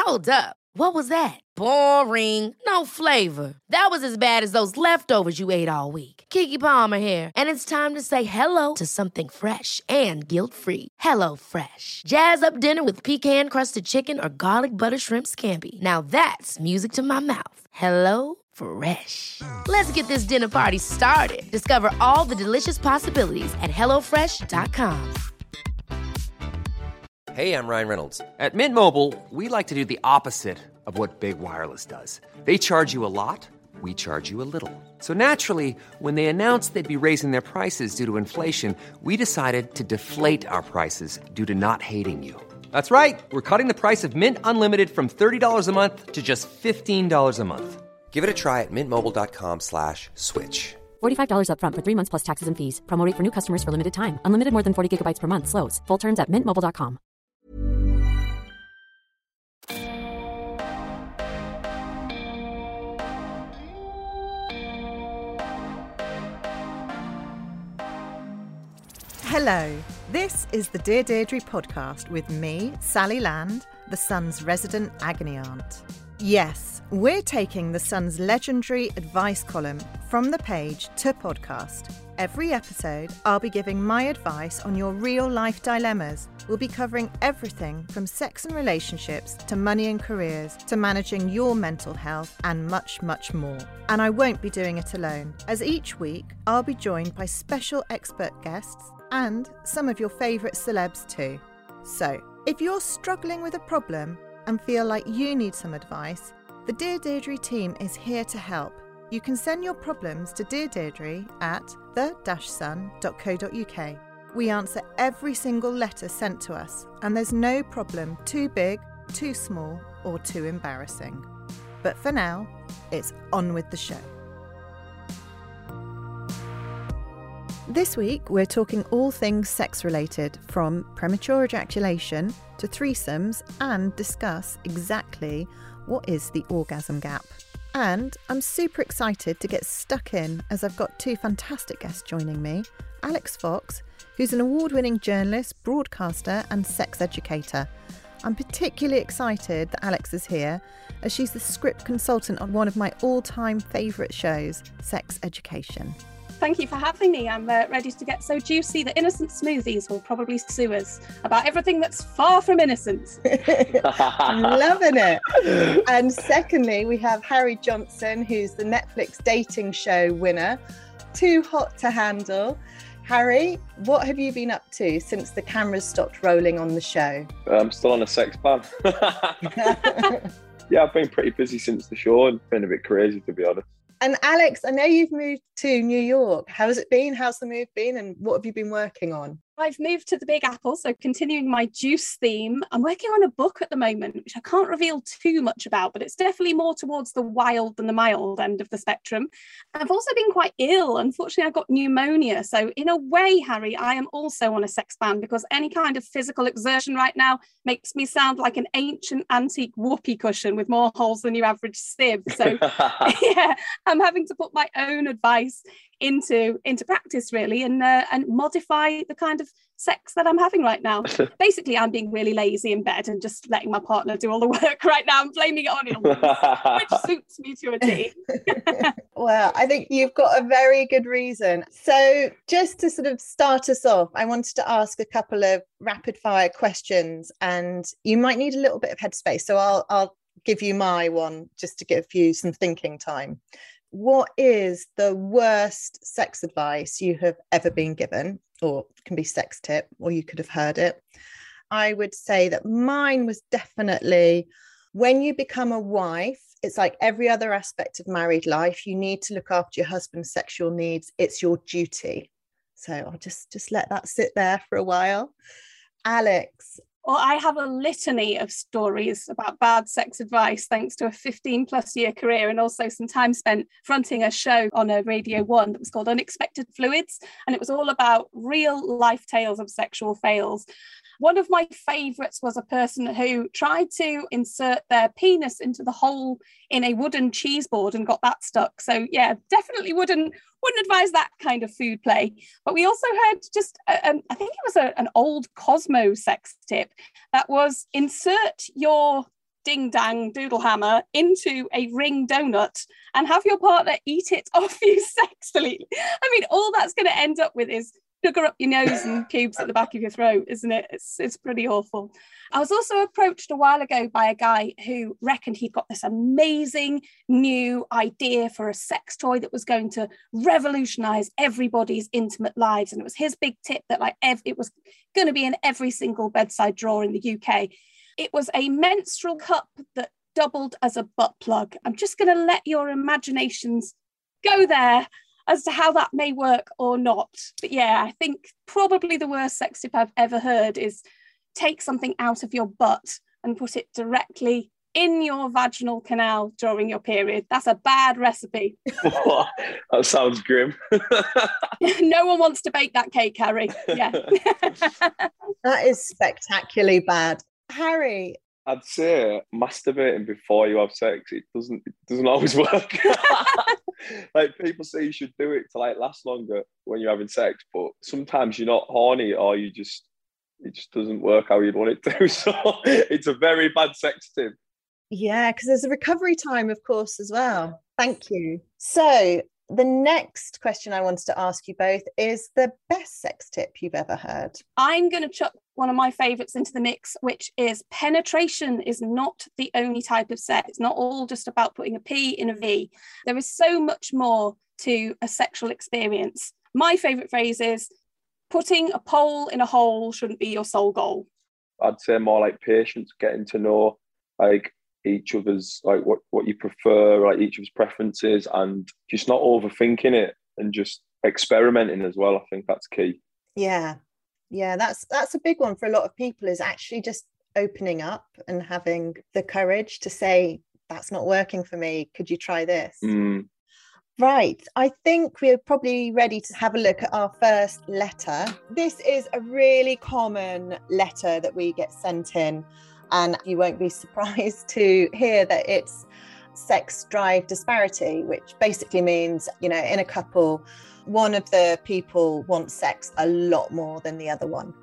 Hold up. What was that? Boring. No flavor. That was as bad as those leftovers you ate all week. Keke Palmer here, and it's time to say hello to something fresh and guilt-free. Hello Fresh. Jazz up dinner with pecan-crusted chicken or garlic butter shrimp scampi. Now that's music to my mouth. Hello Fresh. Let's get this dinner party started. Discover all the delicious possibilities at hellofresh.com. Hey, I'm Ryan Reynolds. At Mint Mobile, we like to do the opposite of what Big Wireless does. They charge you a lot, we charge you a little. So naturally, when they announced they'd be raising their prices due to inflation, we decided to deflate our prices due to not hating you. That's right. We're cutting the price of Mint Unlimited from $30 a month to just $15 a month. Give it a try at mintmobile.com/switch. $45 up front for 3 months plus taxes and fees. Promo rate for new customers for limited time. Unlimited more than 40 gigabytes per month. Slows full terms at mintmobile.com. Hello, this is the Dear Deirdre podcast with me, Sally Land, the Sun's resident agony aunt. Yes, we're taking the Sun's legendary advice column from the page to podcast. Every episode, I'll be giving my advice on your real-life dilemmas. We'll be covering everything from sex and relationships to money and careers to managing your mental health and much, much more. And I won't be doing it alone, as each week I'll be joined by special expert guests and some of your favourite celebs too. So, if you're struggling with a problem and feel like you need some advice, the Dear Deirdre team is here to help. You can send your problems to Dear Deirdre at the-sun.co.uk. We answer every single letter sent to us, and there's no problem too big, too small, or too embarrassing. But for now, it's on with the show. This week, we're talking all things sex-related, from premature ejaculation to threesomes, and discuss exactly what is the orgasm gap. And I'm super excited to get stuck in, as I've got two fantastic guests joining me. Alex Fox, who's an award-winning journalist, broadcaster and sex educator. I'm particularly excited that Alex is here, as she's the script consultant on one of my all-time favourite shows, Sex Education. Thank you for having me. I'm ready to get so juicy that Innocent Smoothies will probably sue us about everything that's far from innocent. I'm loving it. And secondly, we have Harry Johnson, who's the Netflix dating show winner. Too hot to handle. Harry, what have you been up to since the cameras stopped rolling on the show? I'm still on a sex ban. Yeah, I've been pretty busy since the show and been a bit crazy, to be honest. And Alex, I know you've moved to New York. How has it been? How's the move been? And what have you been working on? I've moved to the Big Apple, so continuing my juice theme. I'm working on a book at the moment, which I can't reveal too much about, but it's definitely more towards the wild than the mild end of the spectrum. I've also been quite ill. Unfortunately, I got pneumonia. So in a way, Harry, I am also on a sex ban, because any kind of physical exertion right now makes me sound like an ancient antique whoopee cushion with more holes than your average sieve. So yeah, I'm having to put my own advice into practice, really, and modify the kind of sex that I'm having right now. Basically, I'm being really lazy in bed and just letting my partner do all the work right now. I'm blaming it on illness, which suits me to a T. Well, I think you've got a very good reason. So just to sort of start us off, I wanted to ask a couple of rapid fire questions, and you might need a little bit of headspace. So I'll give you my one just to give you some thinking time. What is the worst sex advice you have ever been given? Or it can be sex tip, or you could have heard it. I would say that mine was definitely, when you become a wife, it's like every other aspect of married life. You need to look after your husband's sexual needs. It's your duty. So I'll just let that sit there for a while. Alex. Well, I have a litany of stories about bad sex advice, thanks to a 15+ year career and also some time spent fronting a show on a Radio 1 that was called Unexpected Fluids. And it was all about real life tales of sexual fails. One of my favourites was a person who tried to insert their penis into the hole in a wooden cheese board and got that stuck. So yeah, definitely wouldn't advise that kind of food play. But we also had just, I think it was an old Cosmo sex tip that was insert your ding dang doodle hammer into a ring donut and have your partner eat it off you sexily. I mean, all that's going to end up with is sugar up your nose and pubes at the back of your throat, isn't it? It's pretty awful. I was also approached a while ago by a guy who reckoned he'd got this amazing new idea for a sex toy that was going to revolutionize everybody's intimate lives. And it was his big tip that it was going to be in every single bedside drawer in the UK. It was a menstrual cup that doubled as a butt plug. I'm just going to let your imaginations go there as to how that may work or not. But yeah, I think probably the worst sex tip I've ever heard is take something out of your butt and put it directly in your vaginal canal during your period. That's a bad recipe. That sounds grim. No one wants to bake that cake, Harry. Yeah. That is spectacularly bad. Harry? I'd say masturbating before you have sex, it doesn't always work. Like, people say you should do it to last longer when you're having sex, but sometimes you're not horny, or it just doesn't work how you'd want it to. So it's a very bad sex tip. Yeah, because there's a recovery time, of course, as well. Thank you. So the next question I wanted to ask you both is the best sex tip you've ever heard. I'm going to chuck one of my favourites into the mix, which is penetration is not the only type of sex. It's not all just about putting a P in a V. There is so much more to a sexual experience. My favourite phrase is, putting a pole in a hole shouldn't be your sole goal. I'd say more like patience, getting to know each other's, what you prefer, each other's preferences, and just not overthinking it and just experimenting as well. I think that's key. Yeah, that's a big one for a lot of people, is actually just opening up and having the courage to say, that's not working for me, could you try this? Right, I think we're probably ready to have a look at our first letter. This is a really common letter that we get sent in, and you won't be surprised to hear that it's sex drive disparity, which basically means, in a couple, one of the people wants sex a lot more than the other one.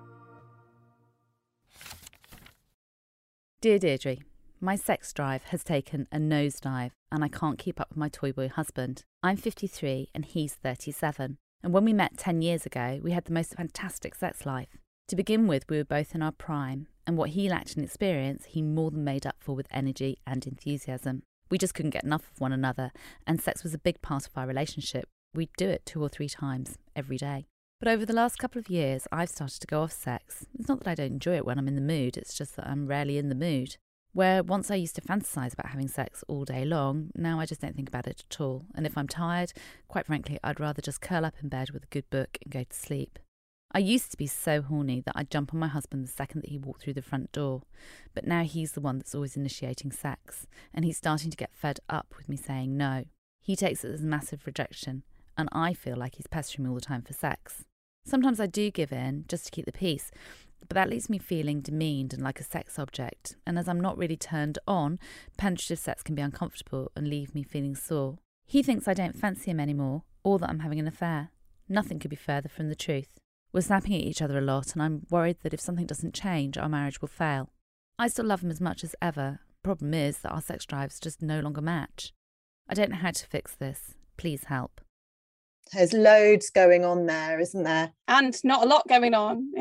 Dear Deirdre, my sex drive has taken a nosedive and I can't keep up with my toy boy husband. I'm 53 and he's 37. And when we met 10 years ago, we had the most fantastic sex life. To begin with, we were both in our prime, and what he lacked in experience, he more than made up for with energy and enthusiasm. We just couldn't get enough of one another, and sex was a big part of our relationship. We'd do it 2 or 3 times every day. But over the last couple of years, I've started to go off sex. It's not that I don't enjoy it when I'm in the mood, it's just that I'm rarely in the mood. Where once I used to fantasize about having sex all day long, now I just don't think about it at all. And if I'm tired, quite frankly, I'd rather just curl up in bed with a good book and go to sleep. I used to be so horny that I'd jump on my husband the second that he walked through the front door. But now he's the one that's always initiating sex, and he's starting to get fed up with me saying no. He takes it as a massive rejection, and I feel like he's pestering me all the time for sex. Sometimes I do give in, just to keep the peace, but that leaves me feeling demeaned and like a sex object, and as I'm not really turned on, penetrative sex can be uncomfortable and leave me feeling sore. He thinks I don't fancy him anymore, or that I'm having an affair. Nothing could be further from the truth. We're snapping at each other a lot, and I'm worried that if something doesn't change, our marriage will fail. I still love him as much as ever. Problem is that our sex drives just no longer match. I don't know how to fix this. Please help. There's loads going on there, isn't there? And not a lot going on.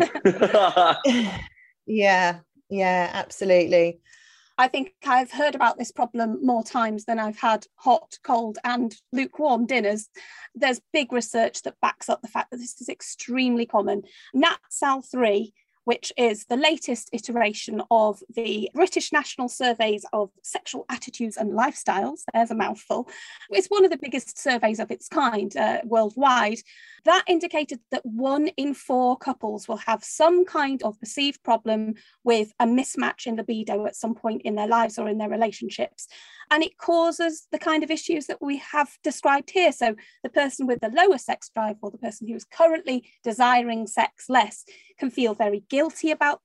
Yeah, absolutely. I think I've heard about this problem more times than I've had hot, cold and lukewarm dinners. There's big research that backs up the fact that this is extremely common. NatSal3, which is the latest iteration of the British National Surveys of Sexual Attitudes and Lifestyles. There's a mouthful. It's one of the biggest surveys of its kind worldwide. That indicated that 1 in 4 couples will have some kind of perceived problem with a mismatch in libido at some point in their lives or in their relationships. And it causes the kind of issues that we have described here. So the person with the lower sex drive, or the person who is currently desiring sex less, can feel very guilty about that,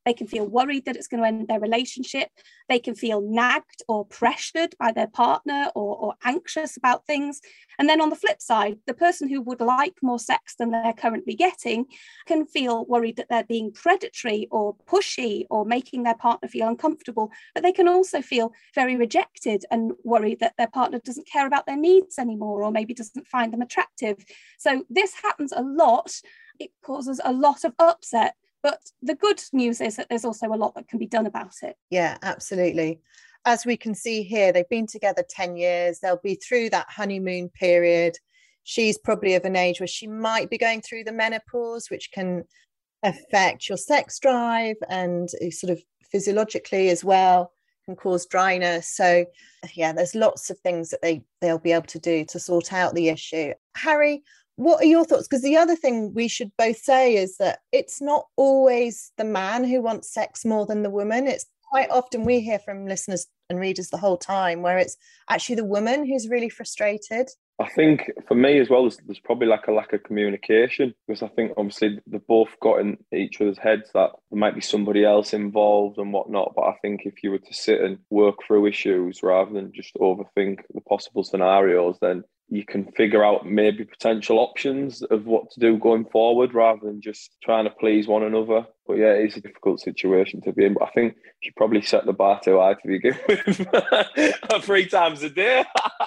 They can feel worried that it's going to end their relationship. They can feel nagged or pressured by their partner or anxious about things. And then on the flip side, the person who would like more sex than they're currently getting can feel worried that they're being predatory or pushy or making their partner feel uncomfortable. But they can also feel very rejected and worried that their partner doesn't care about their needs anymore, or maybe doesn't find them attractive. So this happens a lot. It causes a lot of upset. But the good news is that there's also a lot that can be done about it. Yeah, absolutely. As we can see here, they've been together 10 years. They'll be through that honeymoon period. She's probably of an age where she might be going through the menopause, which can affect your sex drive and sort of physiologically as well, can cause dryness. So yeah, there's lots of things that they'll be able to do to sort out the issue. Harry, what are your thoughts? Because the other thing we should both say is that it's not always the man who wants sex more than the woman. It's quite often we hear from listeners and readers the whole time where it's actually the woman who's really frustrated. I think for me as well, there's probably like a lack of communication, because I think obviously they've both got in each other's heads that there might be somebody else involved and whatnot. But I think if you were to sit and work through issues rather than just overthink the possible scenarios, then you can figure out maybe potential options of what to do going forward rather than just trying to please one another. But yeah, it is a difficult situation to be in. But I think you probably set the bar too high to begin with 3 times a day.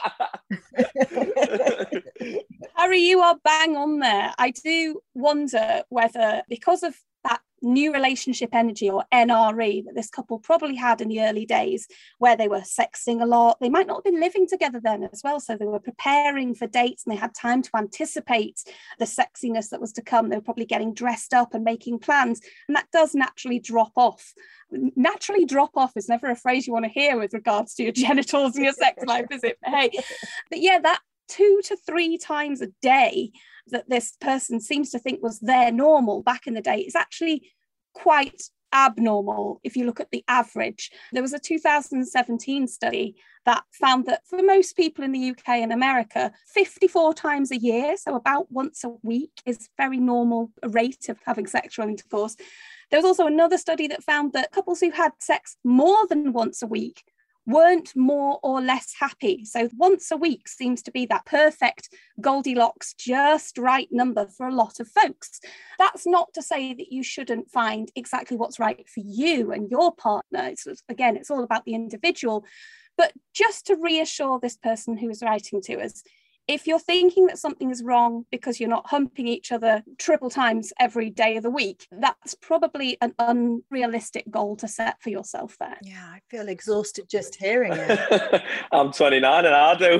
Harry, you are bang on there. I do wonder whether, because of that new relationship energy, or NRE, that this couple probably had in the early days, where they were sexting a lot, they might not have been living together then as well, so they were preparing for dates and they had time to anticipate the sexiness that was to come. They were probably getting dressed up and making plans, and that does naturally drop off. Naturally drop off is never a phrase you want to hear with regards to your genitals and your sex life, is it? Hey, but yeah, that 2 to 3 times a day that this person seems to think was their normal back in the day is actually quite abnormal if you look at the average. There was a 2017 study that found that for most people in the UK and America, 54 times a year, so about once a week, is very normal rate of having sexual intercourse. There was also another study that found that couples who had sex more than once a week weren't more or less happy. So once a week seems to be that perfect Goldilocks, just right number for a lot of folks. That's not to say that you shouldn't find exactly what's right for you and your partner. It's all about the individual. But just to reassure this person who is writing to us, if you're thinking that something is wrong because you're not humping each other triple times every day of the week, that's probably an unrealistic goal to set for yourself there. Yeah, I feel exhausted just hearing it. I'm 29 and I do.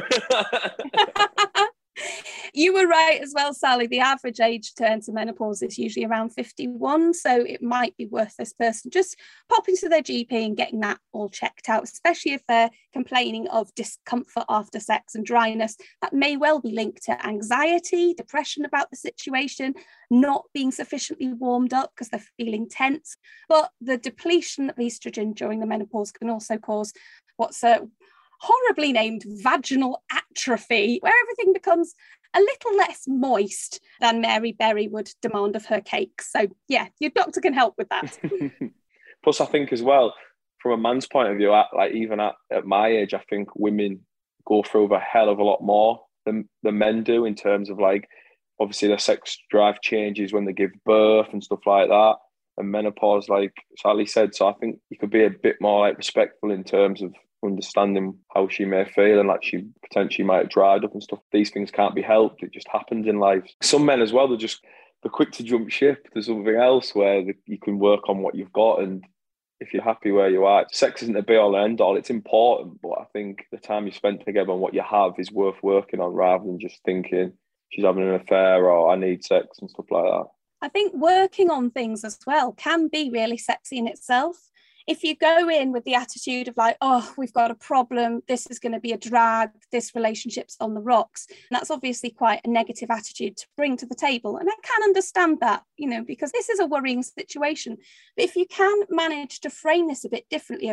You were right as well, Sally. The average age to enter menopause is usually around 51. So it might be worth this person just popping to their GP and getting that all checked out, especially if they're complaining of discomfort after sex and dryness. That may well be linked to anxiety, depression about the situation, not being sufficiently warmed up because they're feeling tense. But the depletion of estrogen during the menopause can also cause what's horribly named vaginal atrophy, where everything becomes a little less moist than Mary Berry would demand of her cakes. So yeah, your doctor can help with that. Plus, I think as well, from a man's point of view, even at my age, I think women go through a hell of a lot more than men do, in terms of like, obviously their sex drive changes when they give birth and stuff like that, and menopause, like Sally said. So I think you could be a bit more like respectful in terms of understanding how she may feel, and like she potentially might have dried up and stuff. These things can't be helped. It just happens in life. Some men as well, they're quick to jump ship to something else where you can work on what you've got. And if you're happy where you are, sex isn't a be all and end all. It's important, but I think the time you spent together and what you have is worth working on, rather than just thinking she's having an affair or I need sex and stuff like that. I think working on things as well can be really sexy in itself. If you go in with the attitude of like, oh, we've got a problem, this is going to be a drag, this relationship's on the rocks, and that's obviously quite a negative attitude to bring to the table. And I can understand that, because this is a worrying situation. But if you can manage to frame this a bit differently of,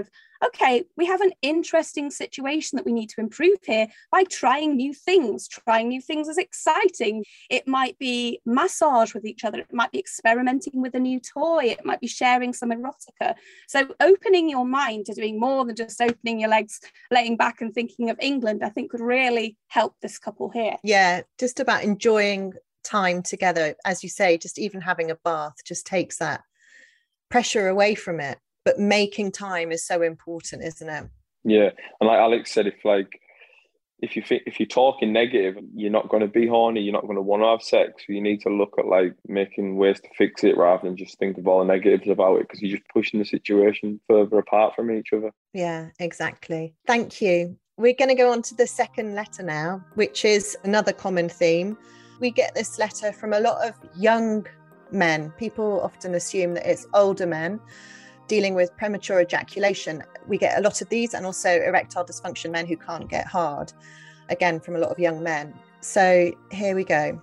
okay, we have an interesting situation that we need to improve here by trying new things. Trying new things is exciting. It might be massage with each other. It might be experimenting with a new toy. It might be sharing some erotica. So opening your mind to doing more than just opening your legs, laying back and thinking of England, I think could really help this couple here. Yeah, just about enjoying time together. As you say, just even having a bath just takes that pressure away from it. But making time is so important, isn't it? Yeah, and like Alex said, if you're talking negative, you're not going to be horny. You're not going to want to have sex. So you need to look at like making ways to fix it rather than just think of all the negatives about it, because you're just pushing the situation further apart from each other. Yeah, exactly. Thank you. We're going to go on to the second letter now, which is another common theme. We get this letter from a lot of young men. People often assume that it's older men dealing with premature ejaculation. We get a lot of these, and also erectile dysfunction, men who can't get hard, again from a lot of young men. So here we go.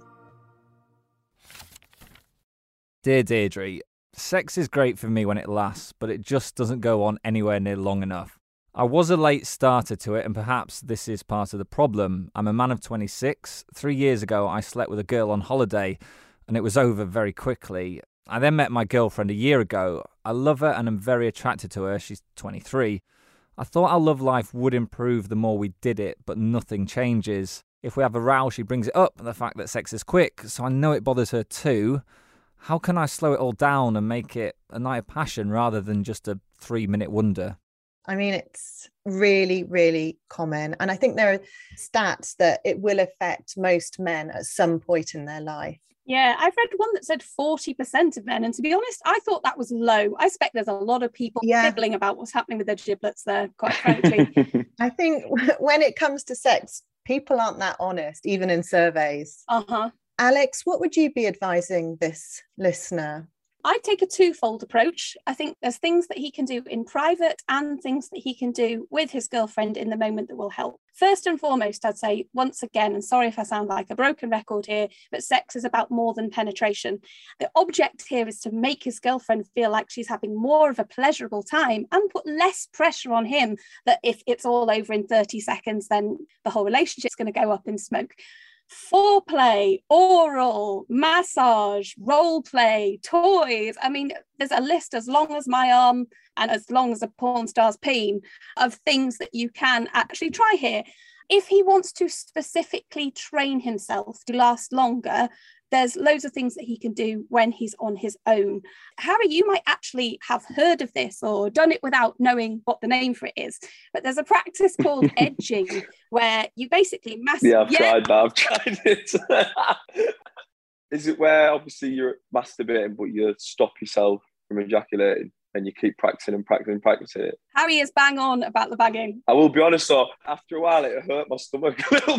Dear Deirdre, sex is great for me when it lasts, but it just doesn't go on anywhere near long enough. I was a late starter to it, and perhaps this is part of the problem. I'm a man of 26. 3 years ago, I slept with a girl on holiday, and it was over very quickly. I then met my girlfriend a year ago. I love her and I'm very attracted to her. She's 23. I thought our love life would improve the more we did it, but nothing changes. If we have a row, she brings it up, the fact that sex is quick, so I know it bothers her too. How can I slow it all down and make it a night of passion rather than just a 3-minute wonder? I mean, it's really, really common. And I think there are stats that it will affect most men at some point in their life. Yeah, I've read one that said 40% of men. And to be honest, I thought that was low. I expect there's a lot of people quibbling about what's happening with their giblets there, quite frankly. I think when it comes to sex, people aren't that honest, even in surveys. Alex, what would you be advising this listener? I'd take a twofold approach. I think there's things that he can do in private and things that he can do with his girlfriend in the moment that will help. First and foremost, I'd say, once again, and sorry if I sound like a broken record here, but sex is about more than penetration. The object here is to make his girlfriend feel like she's having more of a pleasurable time and put less pressure on him that if it's all over in 30 seconds, then the whole relationship's going to go up in smoke. Foreplay, oral, massage, role play, toys. I mean, there's a list as long as my arm and as long as a porn star's peen of things that you can actually try here. If he wants to specifically train himself to last longer, there's loads of things that he can do when he's on his own. Harry, you might actually have heard of this or done it without knowing what the name for it is, but there's a practice called edging where you basically tried that. I've tried it. Is it where obviously you're masturbating but you stop yourself from ejaculating and you keep practicing it? Harry is bang on about the bagging. I will be honest though, after a while it hurt my stomach a little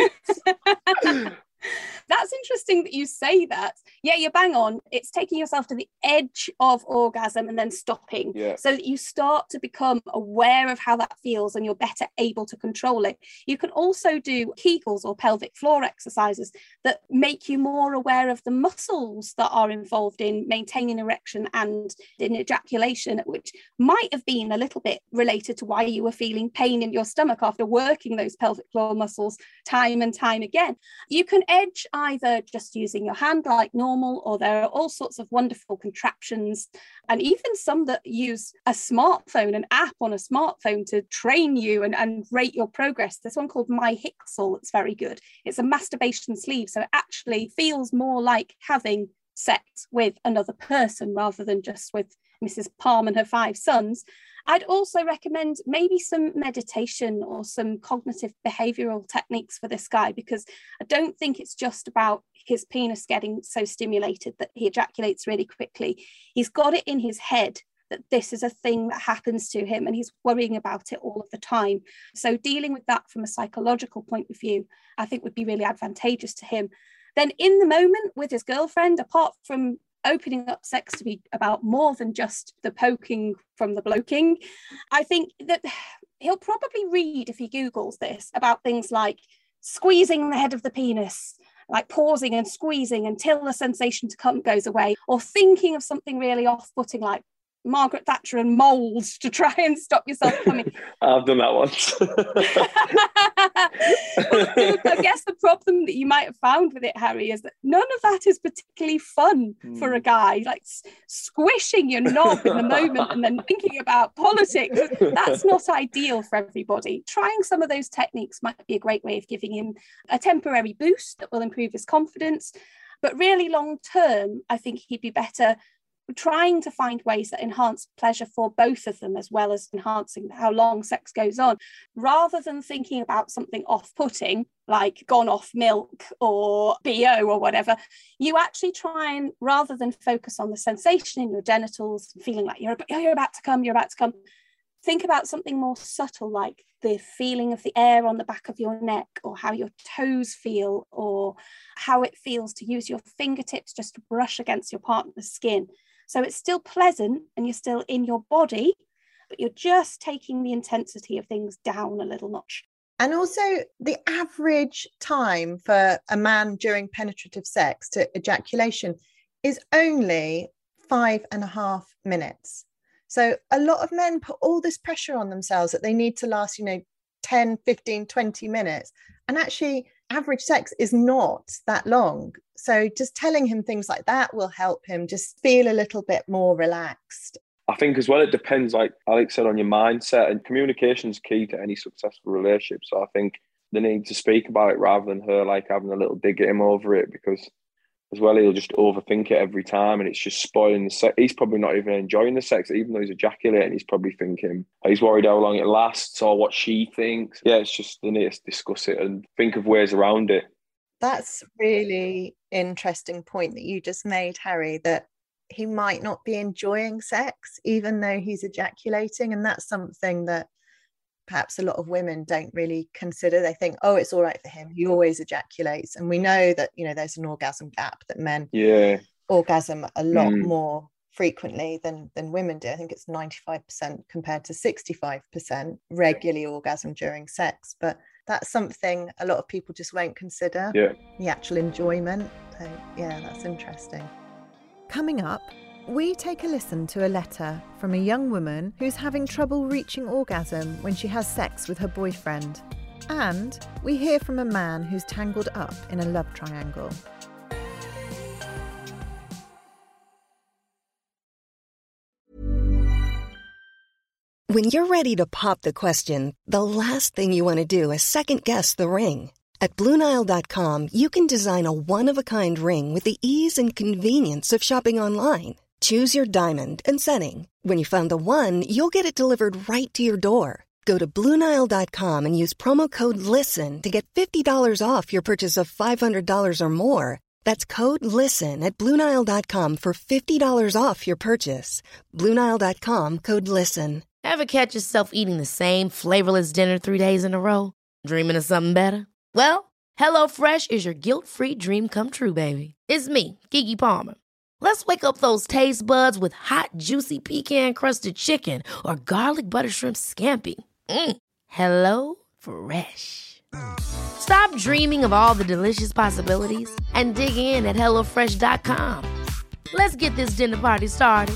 bit. That's interesting that you say that. Yeah, you're bang on. It's taking yourself to the edge of orgasm and then stopping, so that you start to become aware of how that feels and you're better able to control it. You can also do Kegels or pelvic floor exercises that make you more aware of the muscles that are involved in maintaining erection and in ejaculation, which might have been a little bit related to why you were feeling pain in your stomach after working those pelvic floor muscles time and time again. You can edge either just using your hand like normal, or there are all sorts of wonderful contraptions and even some that use a smartphone, an app on a smartphone to train you and rate your progress. There's one called My Hixel that's very good. It's a masturbation sleeve, so it actually feels more like having sex with another person rather than just with Mrs. Palm and her 5 sons. I'd also recommend maybe some meditation or some cognitive behavioural techniques for this guy, because I don't think it's just about his penis getting so stimulated that he ejaculates really quickly. He's got it in his head that this is a thing that happens to him and he's worrying about it all of the time. So dealing with that from a psychological point of view, I think would be really advantageous to him. Then in the moment with his girlfriend, apart from opening up sex to be about more than just the poking from the bloking, I think that he'll probably read, if he Googles this, about things like squeezing the head of the penis, like pausing and squeezing until the sensation to come goes away, or thinking of something really off-putting like Margaret Thatcher and moles to try and stop yourself coming. I've done that once. Well, I guess the problem that you might have found with it, Harry, is that none of that is particularly fun for a guy. Like squishing your knob in the moment and then thinking about politics, that's not ideal for everybody. Trying some of those techniques might be a great way of giving him a temporary boost that will improve his confidence. But really long term, I think he'd be better trying to find ways that enhance pleasure for both of them, as well as enhancing how long sex goes on, rather than thinking about something off-putting like gone off milk or BO or whatever. You actually try and, rather than focus on the sensation in your genitals, feeling like you're about to come, think about something more subtle, like the feeling of the air on the back of your neck, or how your toes feel, or how it feels to use your fingertips just to brush against your partner's skin. So it's still pleasant and you're still in your body, but you're just taking the intensity of things down a little notch. And also the average time for a man during penetrative sex to ejaculation is only 5.5 minutes. So a lot of men put all this pressure on themselves that they need to last, 10, 15, 20 minutes. And actually, average sex is not that long. So just telling him things like that will help him just feel a little bit more relaxed. I think as well, it depends, like Alex said, on your mindset, and communication is key to any successful relationship. So I think they need to speak about it rather than her like having a little dig at him over it, because as well, he'll just overthink it every time and it's just spoiling the sex. He's probably not even enjoying the sex, even though he's ejaculating. He's probably thinking, he's worried how long it lasts or what she thinks. Yeah, it's just, they need to discuss it and think of ways around it. That's a really interesting point that you just made, Harry, that he might not be enjoying sex, even though he's ejaculating. And that's something that perhaps a lot of women don't really consider. They think, oh, it's all right for him, he always ejaculates. And we know that, there's an orgasm gap, that men orgasm a lot more frequently than women do. I think it's 95% compared to 65% regularly orgasm during sex. But that's something a lot of people just won't consider, the actual enjoyment. So yeah, that's interesting. Coming up, we take a listen to a letter from a young woman who's having trouble reaching orgasm when she has sex with her boyfriend. And we hear from a man who's tangled up in a love triangle. When you're ready to pop the question, the last thing you want to do is second-guess the ring. At BlueNile.com, you can design a one-of-a-kind ring with the ease and convenience of shopping online. Choose your diamond and setting. When you find the one, you'll get it delivered right to your door. Go to BlueNile.com and use promo code LISTEN to get $50 off your purchase of $500 or more. That's code LISTEN at BlueNile.com for $50 off your purchase. BlueNile.com, code LISTEN. Ever catch yourself eating the same flavorless dinner 3 days in a row? Dreaming of something better? Well, HelloFresh is your guilt-free dream come true, baby. It's me, Keke Palmer. Let's wake up those taste buds with hot, juicy pecan-crusted chicken or garlic butter shrimp scampi. Hello Fresh. Stop dreaming of all the delicious possibilities and dig in at HelloFresh.com. Let's get this dinner party started.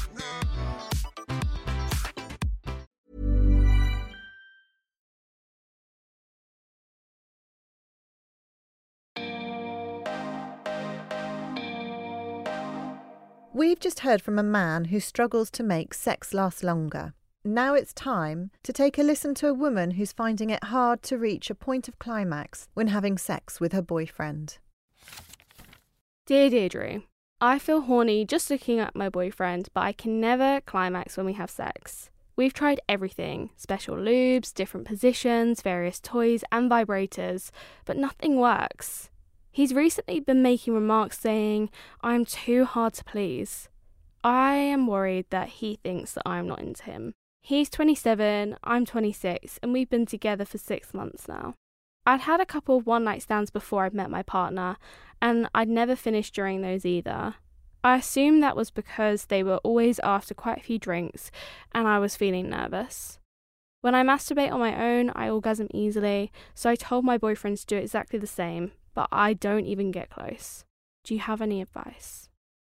We've just heard from a man who struggles to make sex last longer. Now it's time to take a listen to a woman who's finding it hard to reach a point of climax when having sex with her boyfriend. Dear Deirdre, I feel horny just looking at my boyfriend, but I can never climax when we have sex. We've tried everything, special lubes, different positions, various toys and vibrators, but nothing works. He's recently been making remarks saying, I'm too hard to please. I am worried that he thinks that I'm not into him. He's 27, I'm 26, and we've been together for 6 months now. I'd had a couple of one-night stands before I'd met my partner, and I'd never finished during those either. I assumed that was because they were always after quite a few drinks, and I was feeling nervous. When I masturbate on my own, I orgasm easily, so I told my boyfriend to do exactly the same, but I don't even get close. Do you have any advice?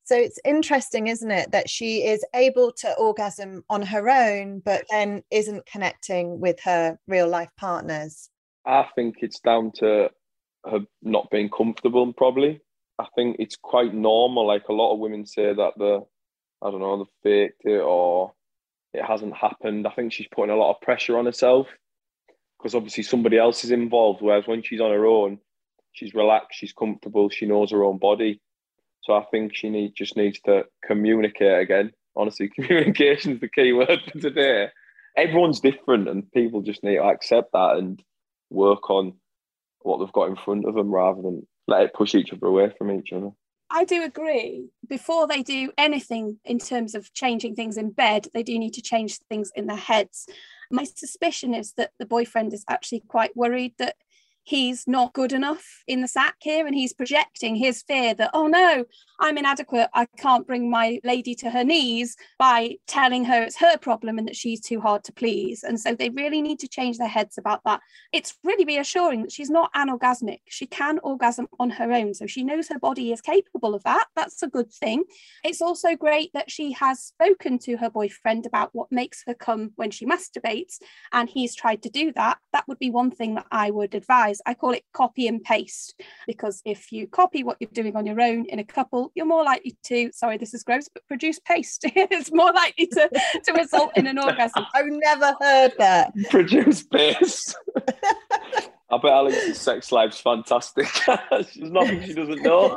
So it's interesting, isn't it, that she is able to orgasm on her own, but then isn't connecting with her real life partners? I think it's down to her not being comfortable, probably. I think it's quite normal. Like, a lot of women say that they faked it or it hasn't happened. I think she's putting a lot of pressure on herself because obviously somebody else is involved. Whereas when she's on her own, she's relaxed, she's comfortable, she knows her own body. So I think she just needs to communicate again. Honestly, communication is the key word for today. Everyone's different and people just need to accept that and work on what they've got in front of them rather than let it push each other away from each other. I do agree. Before they do anything in terms of changing things in bed, they do need to change things in their heads. My suspicion is that the boyfriend is actually quite worried that he's not good enough in the sack here, and he's projecting his fear that, oh no, I'm inadequate, I can't bring my lady to her knees, by telling her it's her problem and that she's too hard to please. And so they really need to change their heads about that. It's really reassuring that she's not anorgasmic. She can orgasm on her own, so she knows her body is capable of that. That's a good thing. It's also great that she has spoken to her boyfriend about what makes her come when she masturbates, and he's tried to do that. That would be one thing that I would advise. I call it copy and paste, because if you copy what you're doing on your own in a couple, you're more likely to, sorry, this is gross, but produce paste. It's more likely to result in an orgasm. I've never heard that. Produce paste. I bet Alex's sex life's fantastic. There's nothing she doesn't know.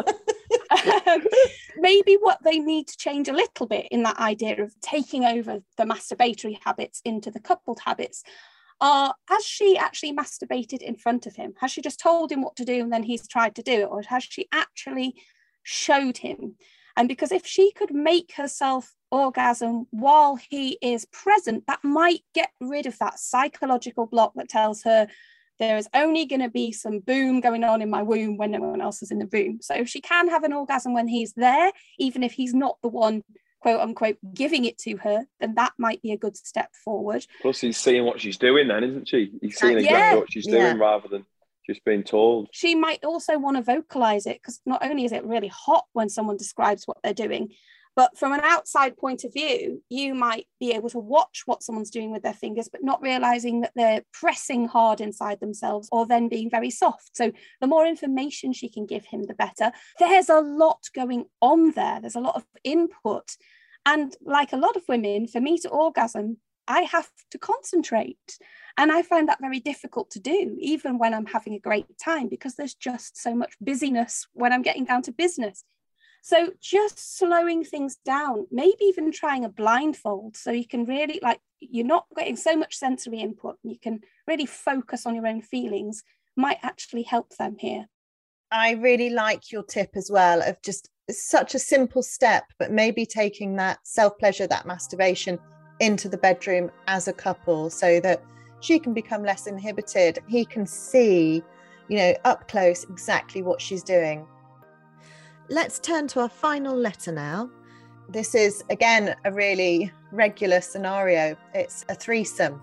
Maybe what they need to change a little bit in that idea of taking over the masturbatory habits into the coupled habits are, has she actually masturbated in front of him? Has she just told him what to do and then he's tried to do it? Or has she actually showed him? And because if she could make herself orgasm while he is present, that might get rid of that psychological block that tells her there is only going to be some boom going on in my womb when no one else is in the room. So if she can have an orgasm when he's there, even if he's not the one, quote unquote, giving it to her, then that might be a good step forward. Plus he's seeing what she's doing then, isn't she? He's seeing exactly what she's doing rather than just being told. She might also want to vocalize it, because not only is it really hot when someone describes what they're doing, but from an outside point of view, you might be able to watch what someone's doing with their fingers, but not realizing that they're pressing hard inside themselves or then being very soft. So the more information she can give him, the better. There's a lot going on there. There's a lot of input. And like a lot of women, for me to orgasm, I have to concentrate. And I find that very difficult to do, even when I'm having a great time, because there's just so much busyness when I'm getting down to business. So just slowing things down, maybe even trying a blindfold, so you can really, you're not getting so much sensory input, and you can really focus on your own feelings, might actually help them here. I really like your tip as well of just such a simple step, but maybe taking that self-pleasure, that masturbation into the bedroom as a couple, so that she can become less inhibited. He can see, up close exactly what she's doing. Let's turn to our final letter now. This is, again, a really regular scenario. It's a threesome.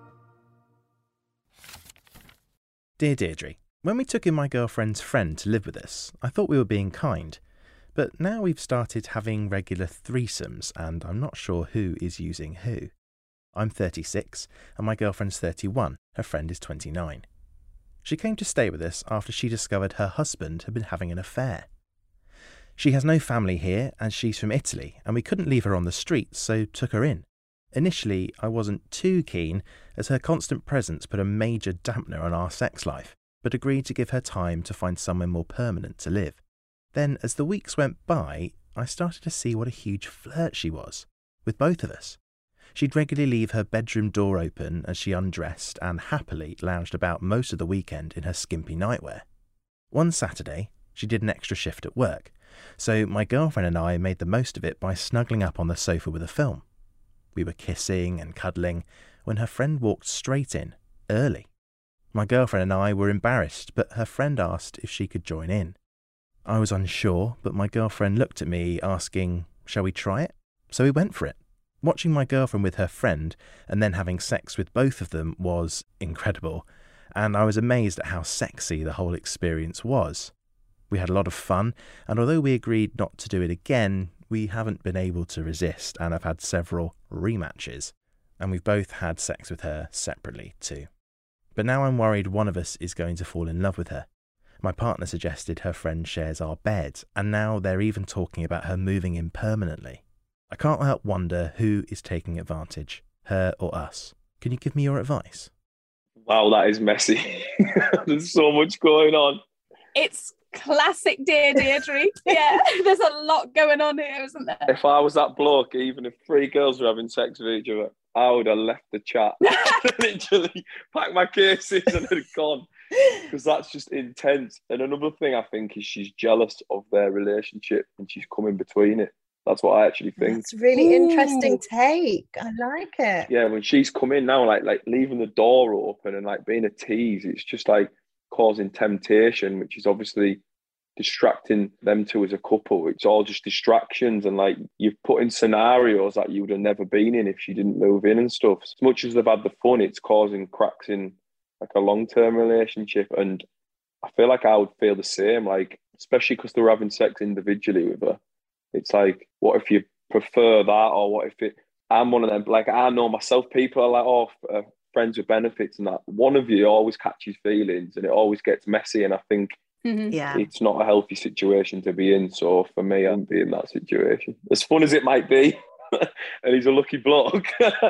Dear Deirdre, when we took in my girlfriend's friend to live with us, I thought we were being kind. But now we've started having regular threesomes, and I'm not sure who is using who. I'm 36, and my girlfriend's 31. Her friend is 29. She came to stay with us after she discovered her husband had been having an affair. She has no family here, and she's from Italy, and we couldn't leave her on the streets, so took her in. Initially, I wasn't too keen, as her constant presence put a major dampener on our sex life, but agreed to give her time to find somewhere more permanent to live. Then, as the weeks went by, I started to see what a huge flirt she was, with both of us. She'd regularly leave her bedroom door open as she undressed and happily lounged about most of the weekend in her skimpy nightwear. One Saturday, she did an extra shift at work, so my girlfriend and I made the most of it by snuggling up on the sofa with a film. We were kissing and cuddling when her friend walked straight in, early. My girlfriend and I were embarrassed, but her friend asked if she could join in. I was unsure, but my girlfriend looked at me asking, "Shall we try it?" So we went for it. Watching my girlfriend with her friend and then having sex with both of them was incredible, and I was amazed at how sexy the whole experience was. We had a lot of fun, and although we agreed not to do it again, we haven't been able to resist and have had several rematches. And we've both had sex with her separately too. But now I'm worried one of us is going to fall in love with her. My partner suggested her friend shares our bed, and now they're even talking about her moving in permanently. I can't help wonder who is taking advantage, her or us. Can you give me your advice? Wow, that is messy. There's so much going on. It's classic Dear Deirdre. Yeah, there's a lot going on here, isn't there? If I was that bloke, even if 3 girls were having sex with each other, I would have left the chat. Literally packed my cases and had gone. Because that's just intense. And another thing I think is she's jealous of their relationship and she's come in between it. That's what I actually think. That's a really interesting take. I like it. Yeah, when she's come in now, like leaving the door open and like being a tease, it's just like causing temptation, which is obviously distracting them two as a couple. It's all just distractions, and like you've put in scenarios that you would have never been in if she didn't move in and stuff. As much as they've had the fun, it's causing cracks in like a long-term relationship. And I feel like I would feel the same, like especially because they were having sex individually with her. It's like, what if you prefer that, or what if it? I'm one of them. Like I know myself, people are like, oh, friends with benefits, and that one of you always catches feelings, and it always gets messy. And I think it's not a healthy situation to be in. So for me, I'm be in that situation. As fun as it might be, and he's a lucky bloke,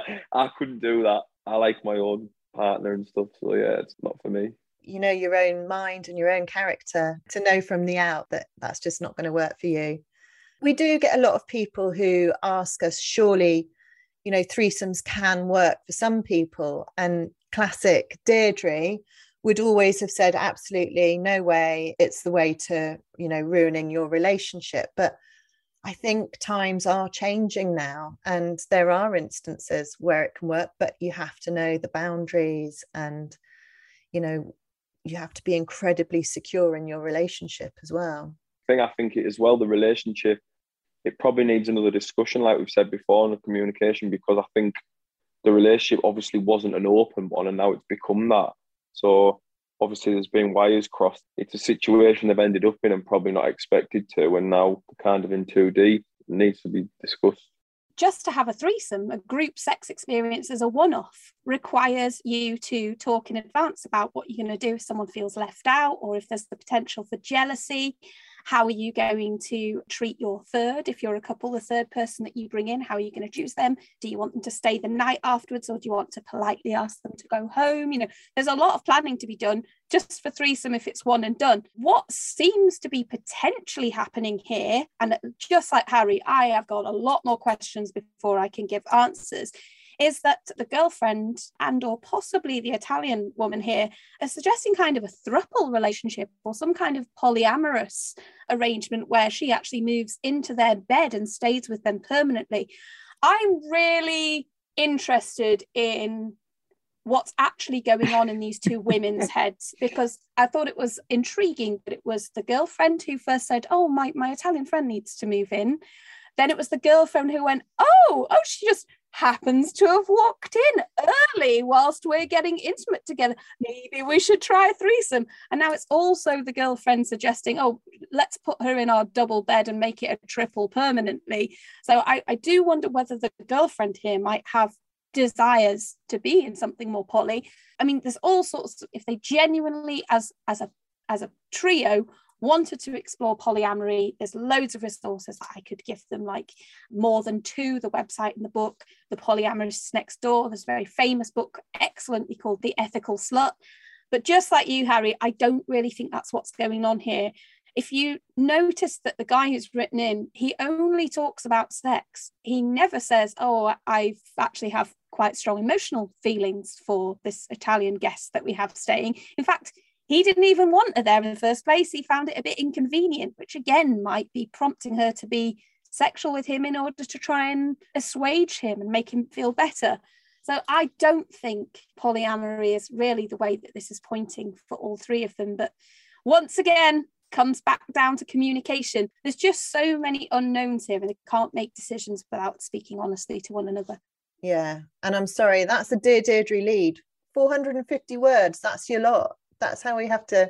I couldn't do that. I like my own partner and stuff. So yeah, it's not for me. You know your own mind and your own character to know from the out that that's just not going to work for you. We do get a lot of people who ask us, surely, you know, threesomes can work for some people. And classic Deirdre would always have said, absolutely, no way. It's the way to, you know, ruining your relationship. But I think times are changing now, and there are instances where it can work, but you have to know the boundaries, and, you know, you have to be incredibly secure in your relationship as well. I think it as well, the relationship, it probably needs another discussion, like we've said before, on the communication, because I think the relationship obviously wasn't an open one, and now it's become that. So obviously there's been wires crossed. It's a situation they've ended up in and probably not expected to, and now kind of in too deep. It needs to be discussed. Just to have a threesome, a group sex experience as a one-off, requires you to talk in advance about what you're going to do if someone feels left out, or if there's the potential for jealousy. How are you going to treat your third? If you're a couple, the third person that you bring in, how are you going to choose them? Do you want them to stay the night afterwards, or do you want to politely ask them to go home? You know, there's a lot of planning to be done just for threesome if it's one and done. What seems to be potentially happening here, and just like Harry, I have got a lot more questions before I can give answers, is that the girlfriend and or possibly the Italian woman here are suggesting kind of a throuple relationship or some kind of polyamorous arrangement where she actually moves into their bed and stays with them permanently. I'm really interested in what's actually going on in these two women's heads, because I thought it was intriguing that it was the girlfriend who first said, oh, my Italian friend needs to move in. Then it was the girlfriend who went, oh, she just happens to have walked in early whilst we're getting intimate together. Maybe we should try a threesome. And now it's also the girlfriend suggesting, oh, let's put her in our double bed and make it a triple permanently. So I do wonder whether the girlfriend here might have desires to be in something more poly. I mean, there's all sorts of, if they genuinely as a trio wanted to explore polyamory, there's loads of resources I could give them, like More Than Two, the website in the book, The Polyamorists Next Door. There's a very famous book, excellently, called The Ethical Slut. But just like you, Harry, I don't really think that's what's going on here. If you notice that the guy who's written in, he only talks about sex. He never says, oh, I actually have quite strong emotional feelings for this Italian guest that we have staying. In fact, he didn't even want her there in the first place. He found it a bit inconvenient, which again might be prompting her to be sexual with him in order to try and assuage him and make him feel better. So I don't think polyamory is really the way that this is pointing for all three of them. But once again, comes back down to communication. There's just so many unknowns here, and they can't make decisions without speaking honestly to one another. Yeah, and I'm sorry, that's the Dear Deirdre lead. 450 words, that's your lot. That's how we have to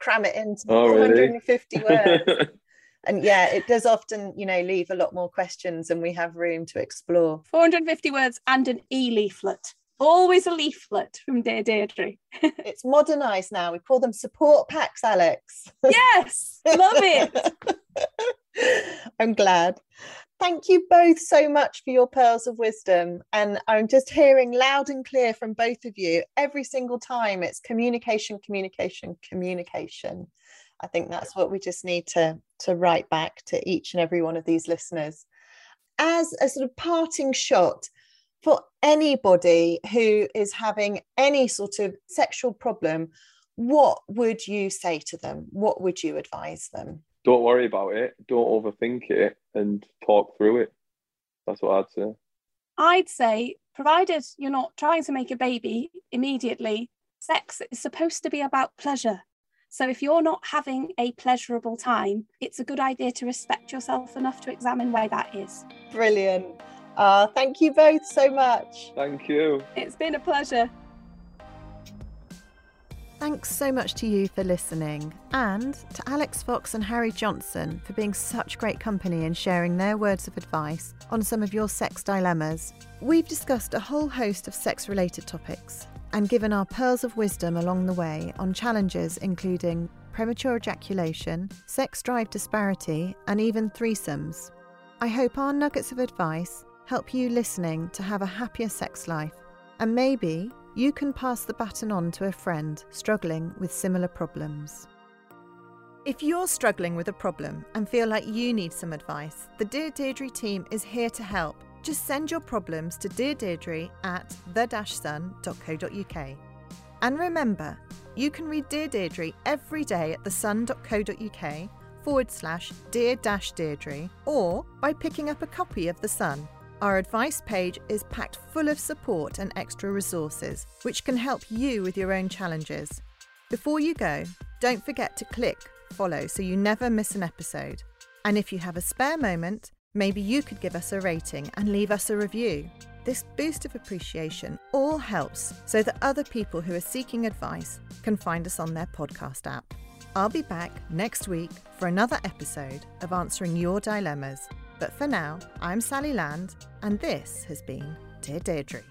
cram it into Oh, really? 450 words. And yeah, it does often, leave a lot more questions and we have room to explore. 450 words and an e-leaflet. Always a leaflet from Dear Deirdre. It's modernised now. We call them support packs, Alex. Yes, love it. I'm glad. Thank you both so much for your pearls of wisdom. And I'm just hearing loud and clear from both of you every single time. It's communication, communication, communication. I think that's what we just need to write back to each and every one of these listeners. As a sort of parting shot, for anybody who is having any sort of sexual problem, what would you say to them? What would you advise them? Don't worry about it. Don't overthink it and talk through it. That's what I'd say. I'd say, provided you're not trying to make a baby immediately, sex is supposed to be about pleasure. So if you're not having a pleasurable time, it's a good idea to respect yourself enough to examine why that is. Brilliant. Thank you both so much. Thank you. It's been a pleasure. Thanks so much to you for listening, and to Alex Fox and Harry Johnson for being such great company and sharing their words of advice on some of your sex dilemmas. We've discussed a whole host of sex-related topics and given our pearls of wisdom along the way on challenges including premature ejaculation, sex drive disparity, and even threesomes. I hope our nuggets of advice help you listening to have a happier sex life, and maybe you can pass the baton on to a friend struggling with similar problems. If you're struggling with a problem and feel like you need some advice, the Dear Deirdre team is here to help. Just send your problems to deardeirdre@the-sun.co.uk. And remember, you can read Dear Deirdre every day at thesun.co.uk/Dear-Deirdre, or by picking up a copy of The Sun. Our advice page is packed full of support and extra resources, which can help you with your own challenges. Before you go, don't forget to click follow so you never miss an episode. And if you have a spare moment, maybe you could give us a rating and leave us a review. This boost of appreciation all helps so that other people who are seeking advice can find us on their podcast app. I'll be back next week for another episode of Answering Your Dilemmas. But for now, I'm Sally Land, and this has been Dear Deirdre.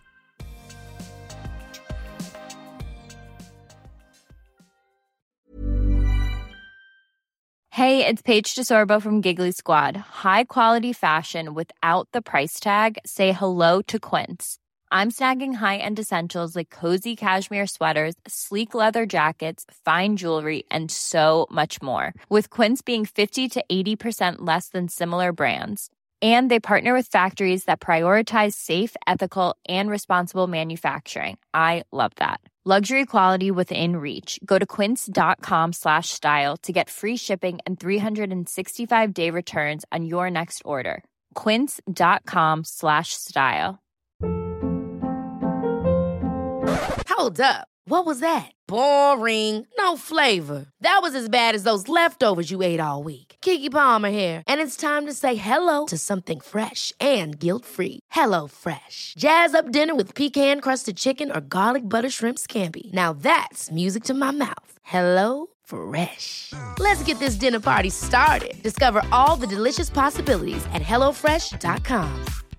Hey, it's Paige DeSorbo from Giggly Squad. High quality fashion without the price tag. Say hello to Quince. I'm snagging high-end essentials like cozy cashmere sweaters, sleek leather jackets, fine jewelry, and so much more. With Quince being 50 to 80% less than similar brands. And they partner with factories that prioritize safe, ethical, and responsible manufacturing. I love that. Luxury quality within reach. Go to quince.com/style to get free shipping and 365-day returns on your next order. Quince.com/style. Hold up. What was that? Boring. No flavor. That was as bad as those leftovers you ate all week. Keke Palmer here, and it's time to say hello to something fresh and guilt-free. Hello Fresh. Jazz up dinner with pecan-crusted chicken or garlic butter shrimp scampi. Now that's music to my mouth. Hello Fresh. Let's get this dinner party started. Discover all the delicious possibilities at HelloFresh.com.